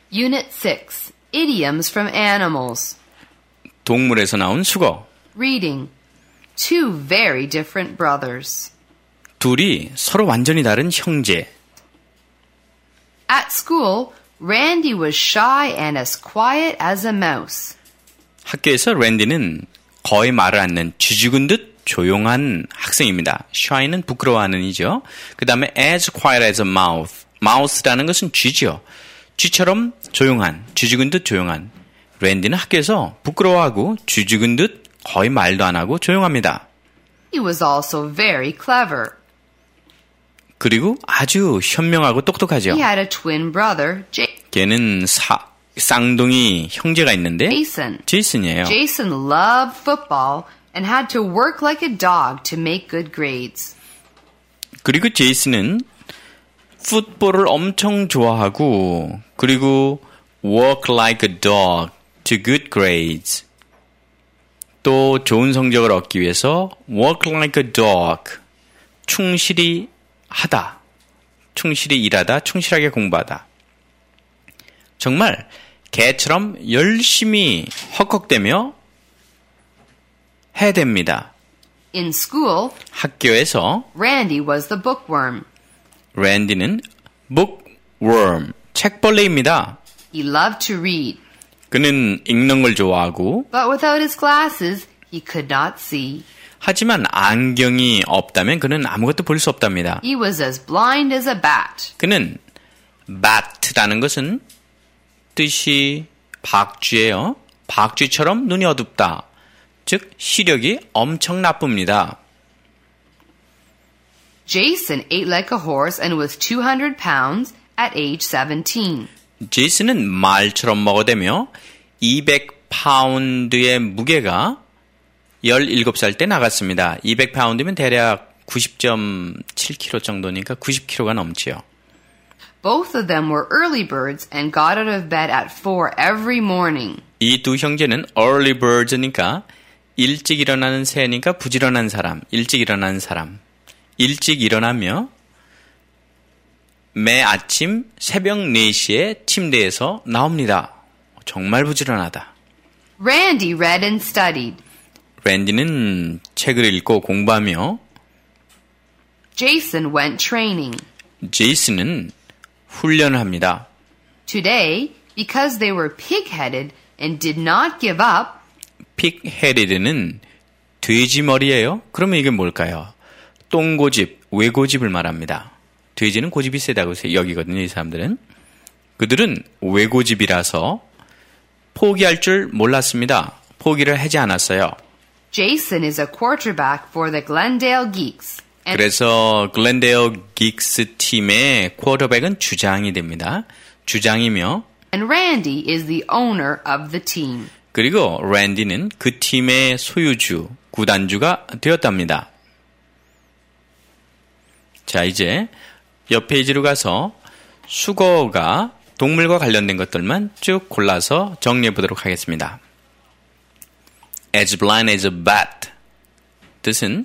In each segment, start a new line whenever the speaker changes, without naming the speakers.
Unit 6, Idioms from Animals.
동물에서 나온 수거.
Reading. Two very different brothers.
둘이 서로 완전히 다른 형제.
At school, Randy was shy and as quiet as a mouse.
학교에서 랜디는 거의 말을 않는 쥐죽은 듯 조용한 학생입니다. shy는 부끄러워하는 이죠. 그 다음에 as quiet as a mouse. mouse라는 것은 쥐죠. 쥐처럼 조용한, 쥐죽은 듯 조용한. 랜디는 학교에서 부끄러워하고 쥐죽은 듯 거의 말도 안 하고 조용합니다.
He was also very clever.
그리고 아주 현명하고 똑똑하죠.
He had a twin brother,
걔는 쌍둥이 형제가 있는데
Jason.
제이슨이에요.
Jason loved football and had to work like a dog to make good grades.
그리고 제이슨은 풋볼을 엄청 좋아하고 그리고 work like a dog to good grades. 또 좋은 성적을 얻기 위해서 work like a dog. 충실히 하다. 충실히 일하다. 충실하게 공부하다. 정말 개처럼 열심히 헉헉대며 해댑니다.
In school,
학교에서
Randy was the bookworm.
랜디는 bookworm, 책벌레입니다.
He loved to read,
그는 읽는 걸 좋아하고
but without his glasses, he could not see.
하지만 안경이 없다면 그는 아무것도 볼 수 없답니다.
He was as blind as a bat.
그는 bat라는 것은 뜻이 박쥐예요. 박쥐처럼 눈이 어둡다. 즉 시력이 엄청 나쁩니다.
Jason ate like a horse and was 200 pounds at age 17.
제이슨은 말처럼 먹어대며 200파운드의 무게가 17살 때 나갔습니다. 200파운드면 대략 90.7kg 정도니까 90kg가 넘지요.
Both of them were early birds and got out of bed at 4 every morning.
이 두 형제는 early birds니까 일찍 일어나는 새니까 부지런한 사람, 일찍 일어나는 사람. 일찍 일어나며 매 아침 새벽 4시에 침대에서 나옵니다. 정말 부지런하다.
Randy read and studied.
랜디는 책을 읽고 공부하며
Jason went training.
제이슨은 훈련을 합니다.
Today, because they were pig-headed and did not give up,
pig-headed는 돼지 머리예요. 그러면 이게 뭘까요? 똥고집, 외고집을 말합니다. 돼지는 고집이 세다고 여기거든요. 이 사람들은. 그들은 외고집이라서 포기할 줄 몰랐습니다. 포기를 하지 않았어요.
Jason is a quarterback for the Glendale Geeks.
그래서 글렌데어 긱스 팀의 쿼터백은 주장이 됩니다. 주장이며
And Randy is the owner of the team.
그리고 랜디는 그 팀의 소유주, 구단주가 되었답니다. 자, 이제 옆 페이지로 가서 수거가 동물과 관련된 것들만 쭉 골라서 정리해 보도록 하겠습니다. As blind as a bat. 뜻은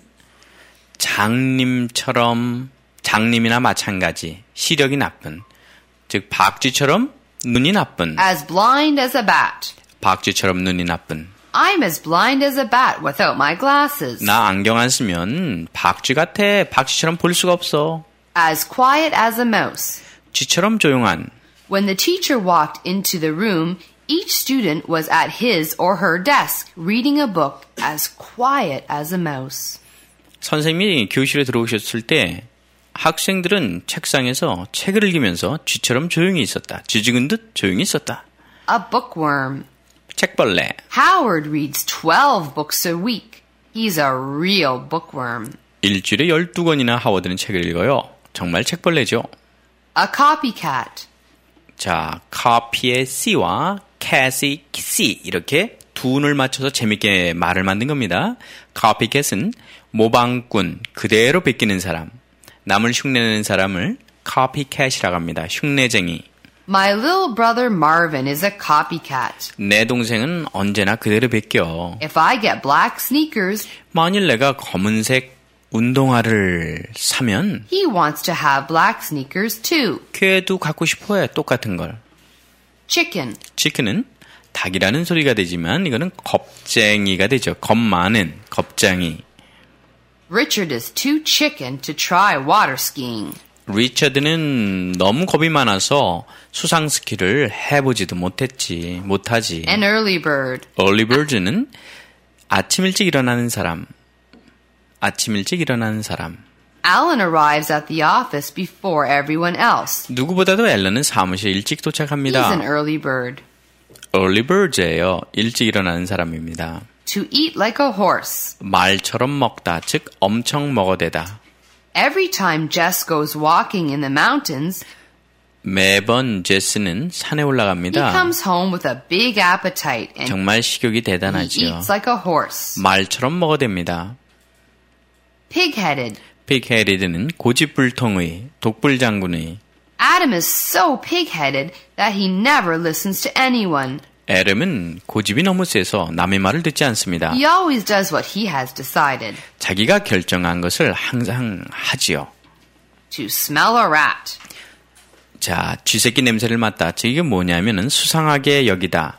장님이나 마찬가지, 시력이 나쁜, 즉 박쥐처럼 눈이 나쁜.
As blind as a bat.
박쥐처럼 눈이 나쁜.
I'm as blind as a bat without my glasses.
나 안경 안 쓰면 박쥐 같아. 박쥐처럼 볼 수가 없어.
As quiet as a mouse.
쥐처럼 조용한.
When the teacher walked into the room, each student was at his or her desk reading a book as quiet as a mouse.
선생님이 교실에 들어오셨을 때 학생들은 책상에서 책을 읽으면서 쥐처럼 조용히 있었다. 쥐죽은 듯 조용히 있었다.
A bookworm.
책벌레.
Howard reads 12 books a week. He's a real bookworm.
일주일에 12권이나 하워드는 책을 읽어요. 정말 책벌레죠.
A copycat.
자, copy의 C와 cat의 C 이렇게 두 운을 맞춰서 재밌게 말을 만든 겁니다. copycat은 모방꾼, 그대로 베끼는 사람. 남을 흉내내는 사람을 copycat이라고 합니다. 흉내쟁이.
My little brother Marvin is a copycat.
내 동생은 언제나 그대로 베껴.
If I get black sneakers,
만일 내가 검은색 운동화를 사면
he wants to have black sneakers too.
걔도 갖고 싶어해. 똑같은 걸.
chicken.
chicken은 닭이라는 소리가 되지만 이거는 겁쟁이가 되죠. 겁 많은 겁쟁이.
Richard is too chicken to try water skiing.
리처드는 너무 겁이 많아서 수상 스키를 해보지도 못하지.
An early bird.
early bird는 아침 일찍 일어나는 사람.
Alan arrives at the office before everyone else.
누구보다도 앨런은 사무실에 일찍
He's
도착합니다.
an early bird.
early bird예요. 일찍 일어나는 사람입니다.
To eat like a horse.
말처럼 먹다, 즉 엄청 먹어대다.
Every time Jess goes walking in the mountains,
매번 제스는 산에
he
올라갑니다.
comes home with a big appetite and
정말 식욕이
he
대단하죠.
eats like a horse.
말처럼 먹어댑니다.
Pig-headed.
픽헤리드는 고집불통의, 독불장군의.
Adam is so pig-headed that he never listens to anyone.
애름은 고집이 너무 세서 남의 말을 듣지 않습니다.
He always does what he has decided.
자기가 결정한 것을 항상 하지요.
To smell a rat.
자, 쥐새끼 냄새를 맡다. 즉 이게 뭐냐면은 수상하게 여기다.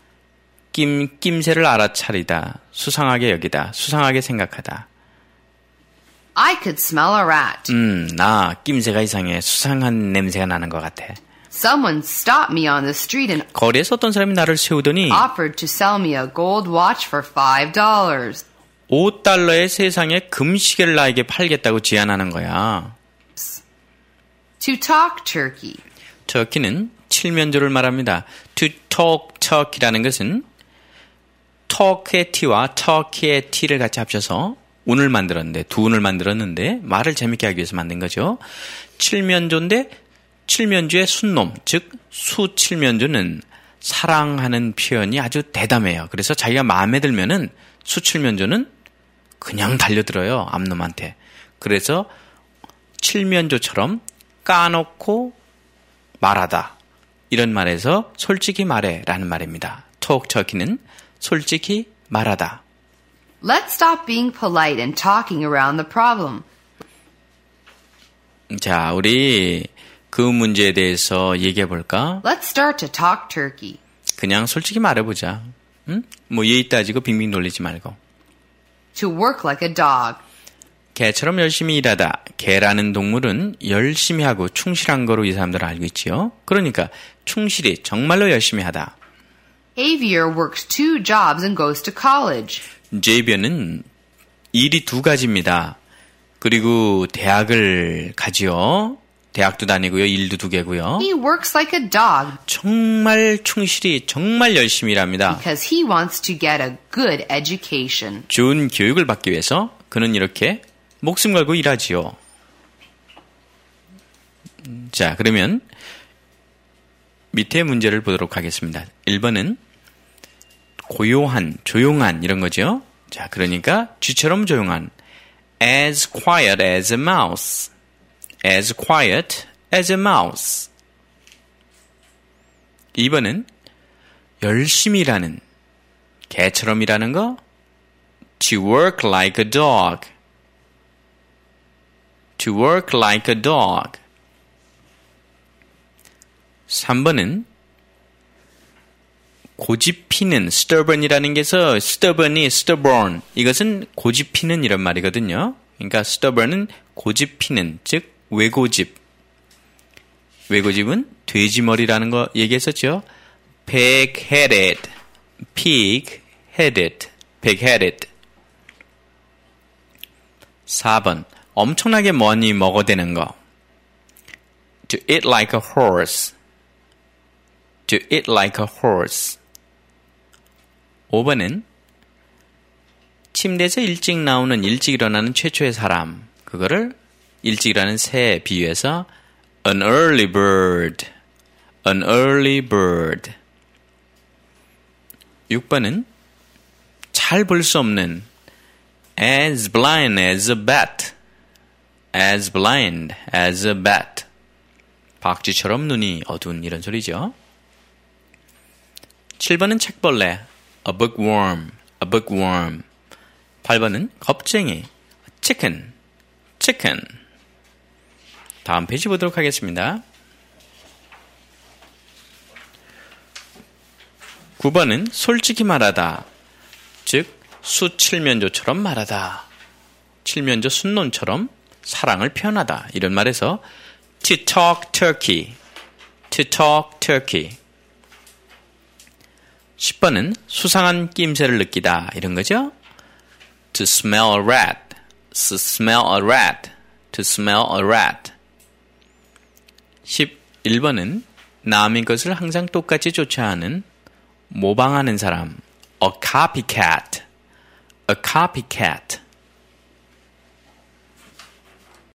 낌새를 알아차리다. 수상하게 여기다. 수상하게 생각하다.
I could smell a rat.
나 낌새가 이상해. 수상한 냄새가 나는 것 같아.
Someone stopped me on the street and
거리에서 어떤 사람이 나를 세우더니
offered to sell me a gold watch for $5.
$5의 세상에 금시계를 나에게 팔겠다고 제안하는 거야.
To talk turkey.
터키는 칠면조를 말합니다. To talk turkey라는 것은 talk의 t와 turkey의 t를 같이 합쳐서 운을 만들었는데, 두 운을 만들었는데 말을 재밌게 하기 위해서 만든 거죠. 칠면조인데 칠면조의 순놈, 즉 수칠면조는 사랑하는 표현이 아주 대담해요. 그래서 자기가 마음에 들면은 수칠면조는 그냥 달려들어요. 암놈한테. 그래서 칠면조처럼 까놓고 말하다. 이런 말에서 솔직히 말해라는 말입니다. talk turkey는 솔직히 말하다.
Let's stop being polite and talking around the problem.
자, 우리 그 문제에 대해서 얘기해 볼까?
Let's start to talk turkey.
그냥 솔직히 말해보자. 응? 뭐 예의 따지고 빙빙 돌리지 말고.
To work like a dog.
개처럼 열심히 일하다. 개라는 동물은 열심히 하고 충실한 거로 이 사람들은 알고 있지요. 그러니까 충실히 정말로 열심히 하다.
Xavier works 2 jobs and goes to college.
제이비어는 일이 2가지입니다. 그리고 대학을 가지요. 대학도 다니고요. 일도 2개고요.
He works like a dog
정말 충실히 정말 열심히 일합니다.
because he wants to get a good education.
좋은 교육을 받기 위해서 그는 이렇게 목숨 걸고 일하지요. 자, 그러면 밑에 문제를 보도록 하겠습니다. 1번은 고요한, 조용한 이런 거죠. 자, 그러니까 쥐처럼 조용한 as quiet as a mouse. as quiet as a mouse. 2번은 열심히 일하는, 개처럼 일하는 거 to work like a dog. to work like a dog. 3번은 고집 피는 stubborn이라는 게서 stubborn 이것은 고집 피는 이런 말이거든요. 그러니까 stubborn은 고집 피는 즉 외고집. 외고집은 돼지머리라는 거 얘기했었죠. pig-headed. pig-headed. 4번 엄청나게 많이 먹어대는 거. to eat like a horse. to eat like a horse. 5번은 침대에서 일찍 나오는 일찍 일어나는 최초의 사람. 그거를 일찍 일어나는 새에 비유해서 an early bird. an early bird. 6번은 잘 볼 수 없는 as blind as a bat. as blind as a bat. 박쥐처럼 눈이 어두운 이런 소리죠. 7번은 책벌레. a bookworm. a bookworm. 8번은 겁쟁이. chicken. chicken. 다음 페이지 보도록 하겠습니다. 9번은 솔직히 말하다. 즉 수칠면조처럼 말하다. 칠면조 순론처럼 사랑을 표현하다. 이런 말에서 to talk turkey. to talk turkey. 10번은 수상한 낌새를 느끼다. 이런 거죠. to smell a rat. to smell a rat. to smell a rat. 11번은 남의 것을 항상 똑같이 쫓아하는 모방하는 사람. a copycat. a copycat.